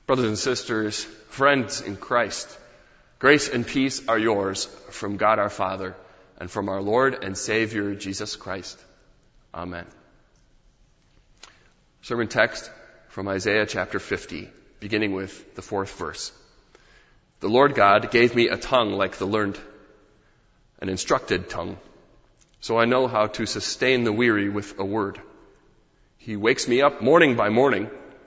Brothers and sisters, friends in Christ, grace and peace are yours from God our Father and from our Lord and Savior Jesus Christ. Amen. Sermon text from Isaiah chapter 50, beginning with the 4th verse. The Lord God gave me a tongue like the learned, an instructed tongue, so I know how to sustain the weary with a word. He wakes me up morning by morning.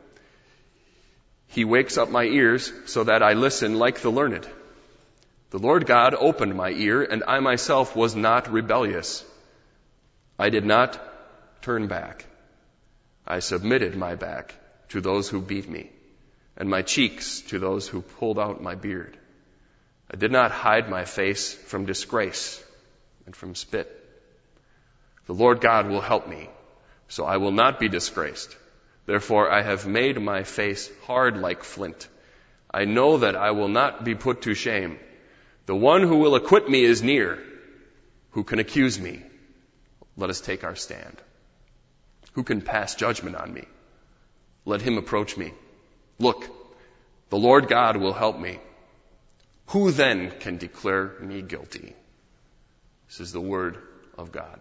He wakes up my ears so that I listen like the learned. The Lord God opened my ear, and I myself was not rebellious. I did not turn back. I submitted my back to those who beat me, and my cheeks to those who pulled out my beard. I did not hide my face from disgrace and from spit. The Lord God will help me, so I will not be disgraced. Therefore I have made my face hard like flint. I know that I will not be put to shame. The one who will acquit me is near. Who can accuse me? Let us take our stand. Who can pass judgment on me? Let him approach me. Look, the Lord God will help me. Who then can declare me guilty? This is the word of God.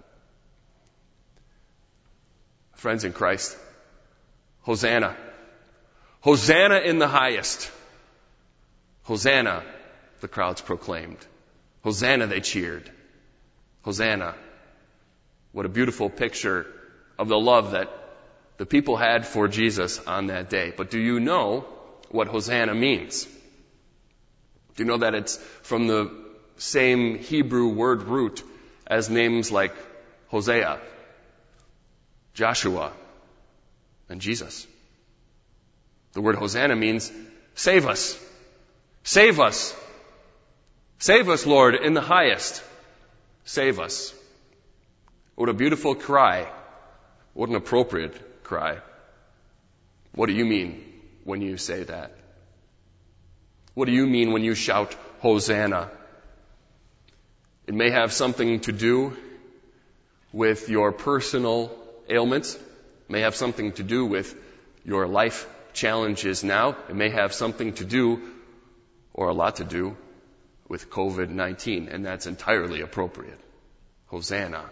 Friends in Christ, Hosanna. Hosanna in the highest. Hosanna, the crowds proclaimed. Hosanna, they cheered. Hosanna. What a beautiful picture of the love that the people had for Jesus on that day. But do you know what Hosanna means? Do you know that it's from the same Hebrew word root as names like Hosea, Joshua, and Jesus? The word Hosanna means save us. Save us. Save us, Lord, in the highest. Save us. What a beautiful cry. What an appropriate cry. What do you mean when you say that? What do you mean when you shout Hosanna? It may have something to do with your personal ailments. It may have something to do with your life challenges now. It may have something to do, or a lot to do, with COVID-19, and that's entirely appropriate. Hosanna.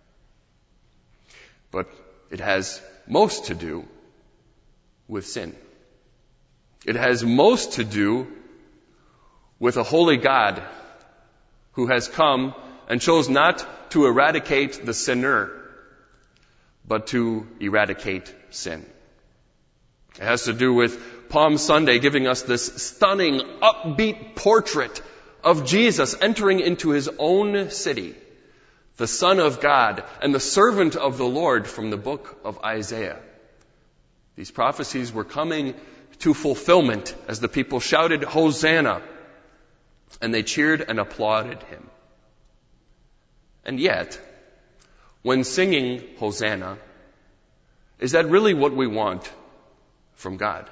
But it has most to do with sin. It has most to do with a holy God who has come and chose not to eradicate the sinner, but to eradicate sin. It has to do with Palm Sunday giving us this stunning, upbeat portrait of Jesus entering into his own city, the Son of God and the servant of the Lord from the book of Isaiah. These prophecies were coming to fulfillment as the people shouted, Hosanna, and they cheered and applauded him. And yet, when singing Hosanna, is that really what we want from God?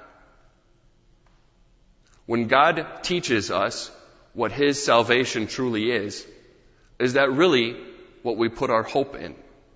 When God teaches us what his salvation truly is that really what we put our hope in?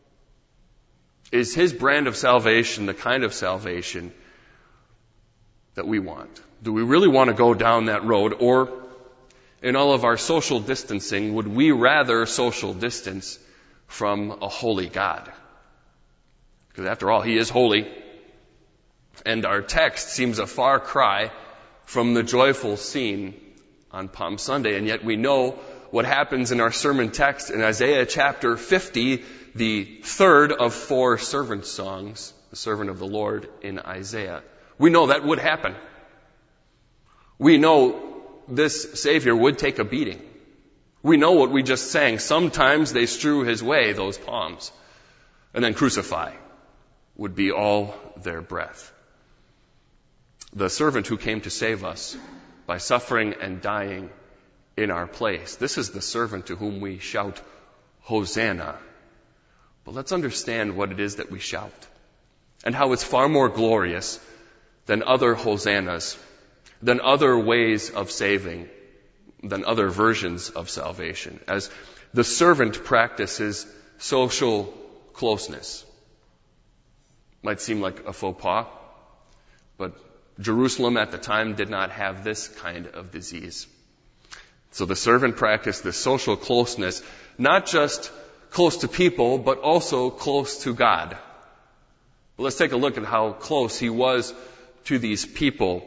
Is his brand of salvation the kind of salvation that we want? Do we really want to go down that road? Or in all of our social distancing, would we rather social distance from a holy God? Because after all, he is holy. And our text seems a far cry from the joyful scene on Palm Sunday. And yet we know what happens in our sermon text in Isaiah chapter 50, the third of 4 servant songs, the servant of the Lord in Isaiah. We know that would happen. We know this Savior would take a beating. We know what we just sang. Sometimes they strew his way, those palms, and then crucify would be all their breath. The servant who came to save us by suffering and dying in our place. This is the servant to whom we shout, Hosanna. But let's understand what it is that we shout and how it's far more glorious than other hosannas, than other ways of saving, than other versions of salvation. As the servant practices social closeness. Might seem like a faux pas, but Jerusalem at the time did not have this kind of disease. So the servant practiced this social closeness, not just close to people, but also close to God. But let's take a look at how close he was to these people.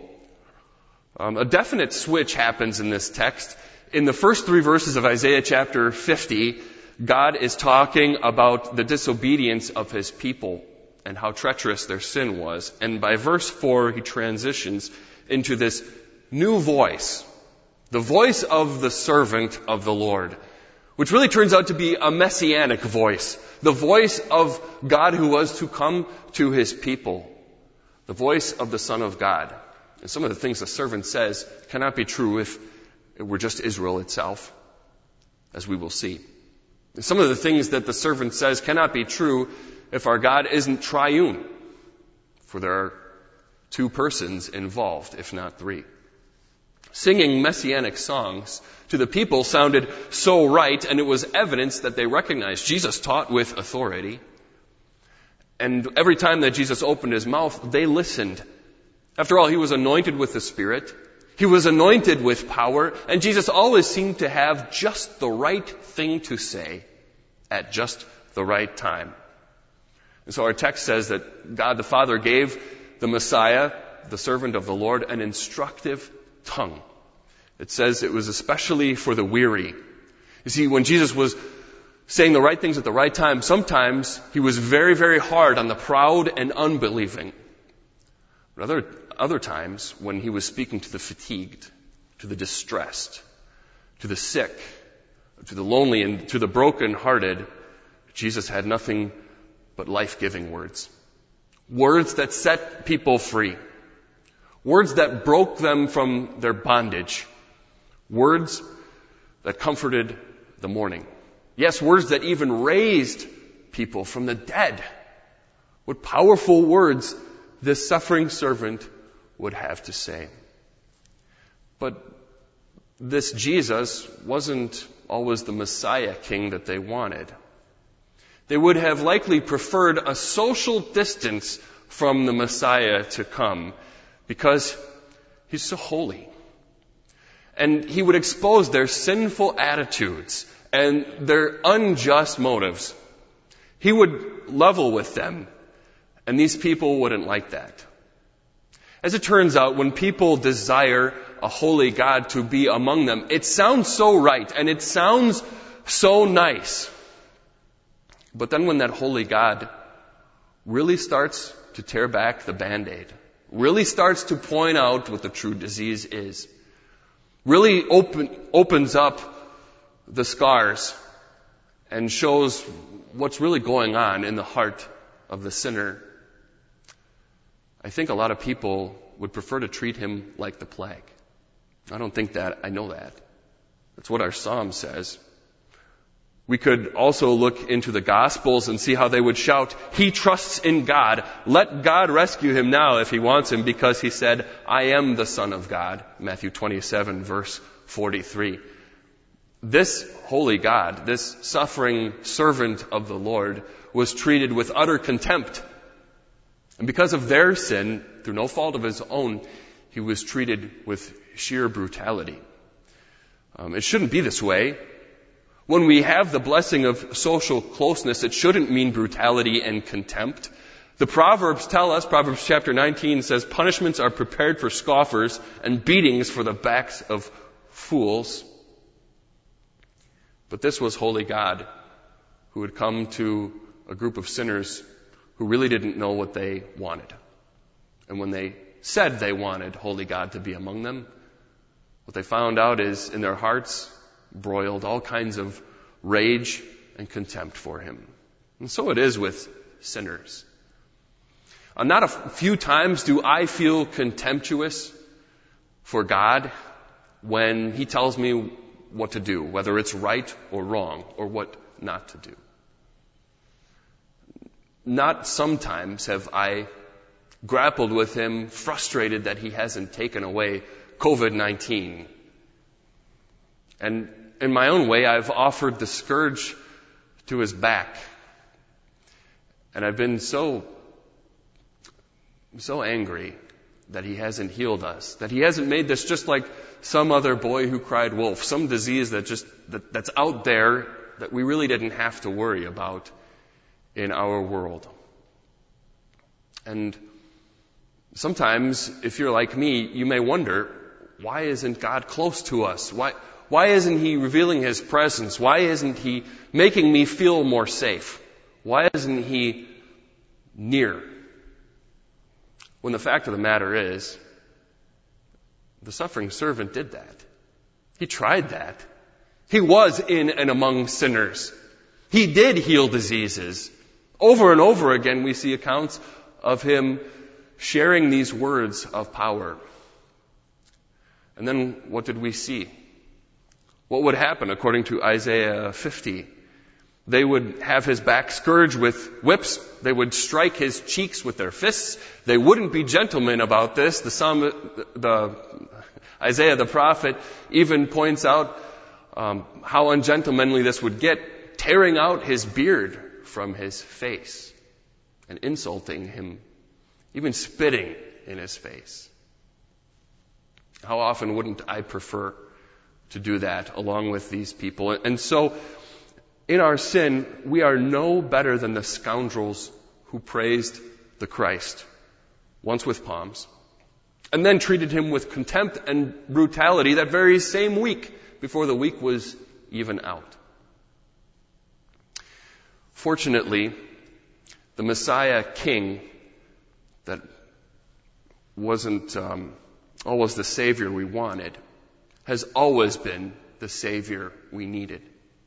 A definite switch happens in this text. In the first 3 verses of Isaiah chapter 50, God is talking about the disobedience of his people and how treacherous their sin was. And by verse 4, he transitions into this new voice, the voice of the servant of the Lord, which really turns out to be a messianic voice, the voice of God who was to come to his people, the voice of the Son of God. And some of the things the servant says cannot be true if it were just Israel itself, as we will see. And some of the things that the servant says cannot be true if our God isn't triune, for there are 2 persons involved, if not 3. Singing messianic songs to the people sounded so right, and it was evidence that they recognized Jesus taught with authority. And every time that Jesus opened his mouth, they listened. After all, he was anointed with the Spirit. He was anointed with power, and Jesus always seemed to have just the right thing to say at just the right time. And so our text says that God the Father gave the Messiah, the servant of the Lord, an instructive tongue. It says it was especially for the weary. You see, when Jesus was saying the right things at the right time, sometimes he was very, very hard on the proud and unbelieving. But other times, when he was speaking to the fatigued, to the distressed, to the sick, to the lonely, and to the brokenhearted, Jesus had nothing but life-giving words. Words that set people free. Words that broke them from their bondage. Words that comforted the mourning. Yes, words that even raised people from the dead. What powerful words this suffering servant would have to say. But this Jesus wasn't always the Messiah king that they wanted. They would have likely preferred a social distance from the Messiah to come because he's so holy. And he would expose their sinful attitudes and their unjust motives. He would level with them, and these people wouldn't like that. As it turns out, when people desire a holy God to be among them, it sounds so right and it sounds so nice. But then when that holy God really starts to tear back the Band-Aid, really starts to point out what the true disease is, really opens up the scars and shows what's really going on in the heart of the sinner, I think a lot of people would prefer to treat him like the plague. I don't think that. I know that. That's what our psalm says. We could also look into the Gospels and see how they would shout, "He trusts in God. Let God rescue him now if he wants him, because he said, I am the Son of God." Matthew 27, verse 43. This holy God, this suffering servant of the Lord, was treated with utter contempt. And because of their sin, through no fault of his own, he was treated with sheer brutality. It shouldn't be this way. When we have the blessing of social closeness, it shouldn't mean brutality and contempt. The Proverbs tell us, Proverbs chapter 19 says, punishments are prepared for scoffers and beatings for the backs of fools. But this was holy God who had come to a group of sinners who really didn't know what they wanted. And when they said they wanted holy God to be among them, what they found out is in their hearts broiled all kinds of rage and contempt for him. And so it is with sinners. Not a few times do I feel contemptuous for God when he tells me what to do, whether it's right or wrong, or what not to do. Not sometimes have I grappled with him, frustrated that he hasn't taken away COVID-19. And in my own way, I've offered the scourge to his back. And I've been so angry that he hasn't healed us, that he hasn't made this just like some other boy who cried wolf, some disease that's out there that we really didn't have to worry about in our world. And sometimes, if you're like me, you may wonder, why isn't God close to us? Why isn't he revealing his presence? Why isn't he making me feel more safe? Why isn't he near? When the fact of the matter is, the suffering servant did that. He tried that. He was in and among sinners. He did heal diseases. Over and over again, we see accounts of him sharing these words of power. And then what did we see? What would happen according to Isaiah 50? They would have his back scourged with whips. They would strike his cheeks with their fists. They wouldn't be gentlemen about this. Isaiah the prophet even points out how ungentlemanly this would get, tearing out his beard from his face and insulting him, even spitting in his face. How often wouldn't I prefer to do that along with these people? And so, in our sin, we are no better than the scoundrels who praised the Christ, once with palms, and then treated him with contempt and brutality that very same week before the week was even out. Fortunately, the Messiah King that wasn't always the Savior we wanted has always been the Savior we needed.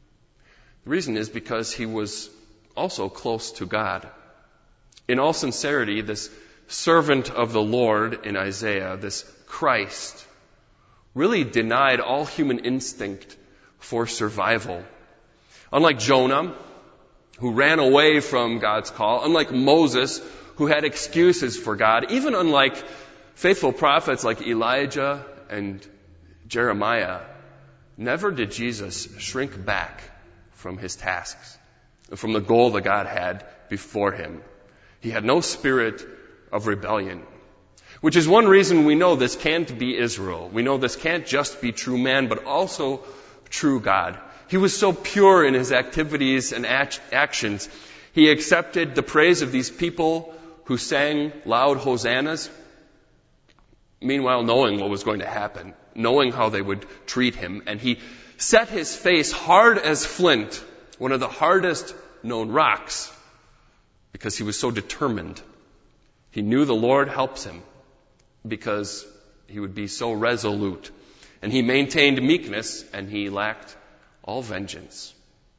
The reason is because he was also close to God. In all sincerity, this servant of the Lord in Isaiah, this Christ, really denied all human instinct for survival. Unlike Jonah, who ran away from God's call, unlike Moses, who had excuses for God, even unlike faithful prophets like Elijah and Jeremiah, never did Jesus shrink back from his tasks, from the goal that God had before him. He had no spirit of rebellion, which is one reason we know this can't be Israel. We know this can't just be true man, but also true God. He was so pure in his activities and actions. He accepted the praise of these people who sang loud hosannas, meanwhile knowing what was going to happen, knowing how they would treat him. And he set his face hard as flint, one of the hardest known rocks, because he was so determined. He knew the Lord helps him because he would be so resolute. And he maintained meekness, and he lacked all vengeance.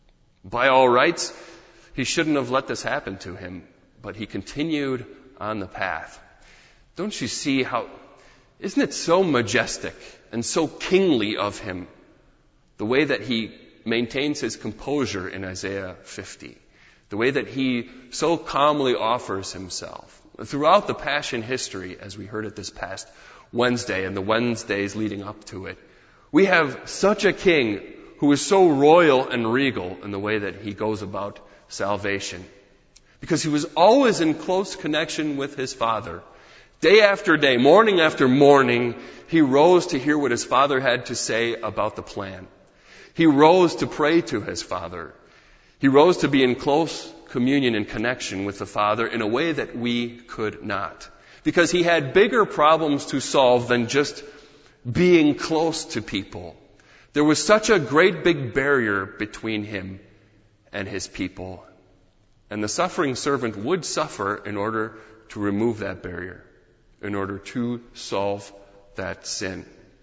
By all rights, he shouldn't have let this happen to him, but he continued on the path. Don't you see how, isn't it so majestic and so kingly of him, the way that he maintains his composure in Isaiah 50, the way that he so calmly offers himself. Throughout the Passion history, as we heard it this past Wednesday and the Wednesdays leading up to it, we have such a king who is so royal and regal in the way that he goes about salvation. Because he was always in close connection with his Father. Day after day, morning after morning, he rose to hear what his Father had to say about the plan. He rose to pray to his Father. He rose to be in close communion and connection with the Father in a way that we could not. Because he had bigger problems to solve than just being close to people. There was such a great big barrier between him and his people. And the suffering servant would suffer in order to remove that barrier, in order to solve that sin.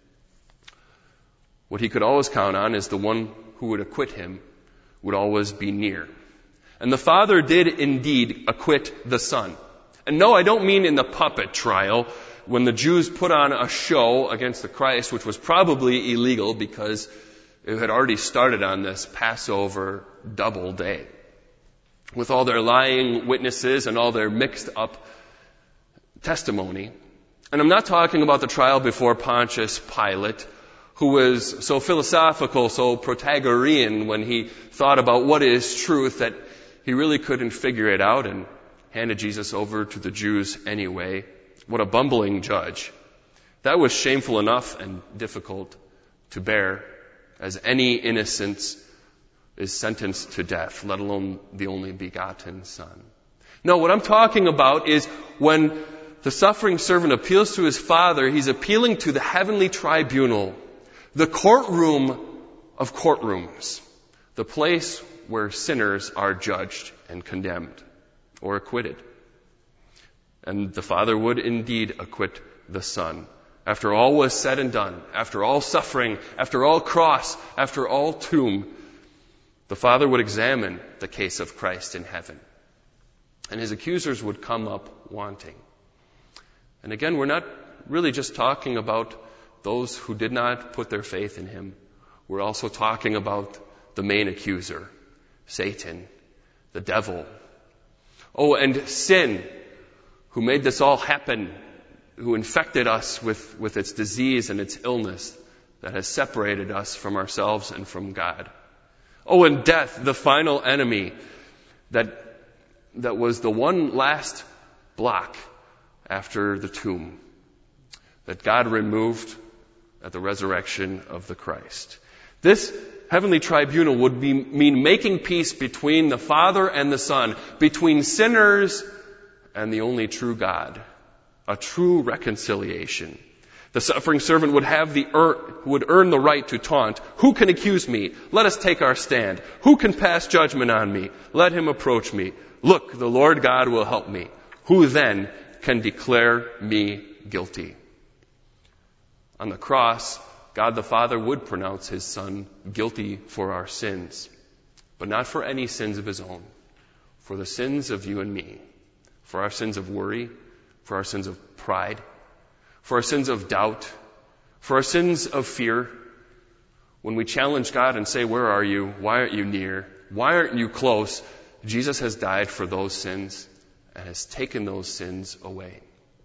What he could always count on is the one who would acquit him would always be near. And the Father did indeed acquit the Son. And no, I don't mean in the puppet trial when the Jews put on a show against the Christ, which was probably illegal because it had already started on this Passover double day. With all their lying witnesses and all their mixed up testimony. And I'm not talking about the trial before Pontius Pilate, who was so philosophical, so Protagorean when he thought about what is truth that he really couldn't figure it out and handed Jesus over to the Jews anyway. What a bumbling judge. That was shameful enough and difficult to bear, as any innocence is sentenced to death, let alone the only begotten Son. No, what I'm talking about is when the suffering servant appeals to his Father, he's appealing to the heavenly tribunal, the courtroom of courtrooms, the place where sinners are judged and condemned or acquitted. And the Father would indeed acquit the Son. After all was said and done, after all suffering, after all cross, after all tomb, the Father would examine the case of Christ in heaven. And his accusers would come up wanting. And again, we're not really just talking about those who did not put their faith in him. We're also talking about the main accuser, Satan, the devil. Oh, and sin, who made this all happen, who infected us with its disease and its illness that has separated us from ourselves and from God. Oh, and death, the final enemy that was the one last block after the tomb that God removed at the resurrection of the Christ. This heavenly tribunal would mean making peace between the Father and the Son, between sinners and the only true God, a true reconciliation. The suffering servant would earn the right to taunt. Who can accuse me? Let us take our stand. Who can pass judgment on me? Let him approach me. Look, the Lord God will help me. Who then can declare me guilty? On the cross, God the Father would pronounce his Son guilty for our sins, but not for any sins of his own, for the sins of you and me, for our sins of worry, for our sins of pride, for our sins of doubt, for our sins of fear. When we challenge God and say, where are you? Why aren't you near? Why aren't you close? Jesus has died for those sins and has taken those sins away,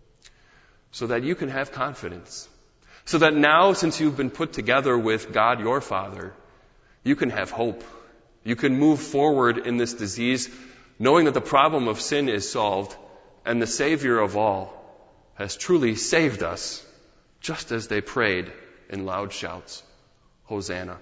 so that you can have confidence. So that now, since you've been put together with God your Father, you can have hope. You can move forward in this disease, knowing that the problem of sin is solved, and the Savior of all has truly saved us, just as they prayed in loud shouts, Hosanna.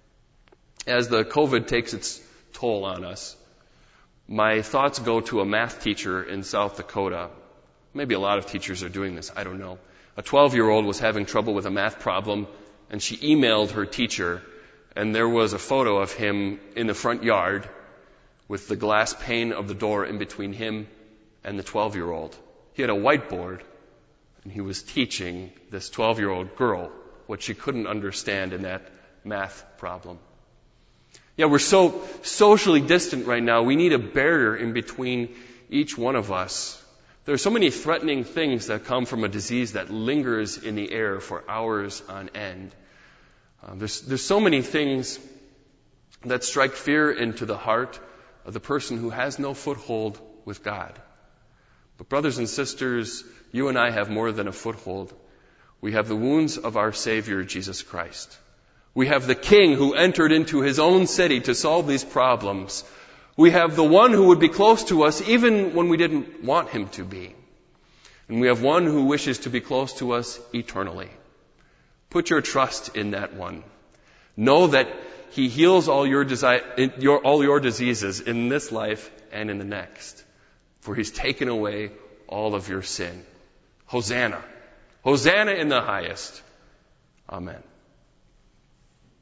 As the COVID takes its toll on us, my thoughts go to a math teacher in South Dakota. Maybe a lot of teachers are doing this, I don't know. A 12-year-old was having trouble with a math problem, and she emailed her teacher, and there was a photo of him in the front yard with the glass pane of the door in between him and the 12-year-old. He had a whiteboard, and he was teaching this 12-year-old girl what she couldn't understand in that math problem. Yeah, we're so socially distant right now. We need a barrier in between each one of us. There are so many threatening things that come from a disease that lingers in the air for hours on end. There's so many things that strike fear into the heart of the person who has no foothold with God. But brothers and sisters, you and I have more than a foothold. We have the wounds of our Savior, Jesus Christ. We have the King who entered into his own city to solve these problems. We have the one who would be close to us even when we didn't want him to be. And we have one who wishes to be close to us eternally. Put your trust in that one. Know that he heals all your diseases in this life and in the next. For he's taken away all of your sin. Hosanna. Hosanna in the highest. Amen.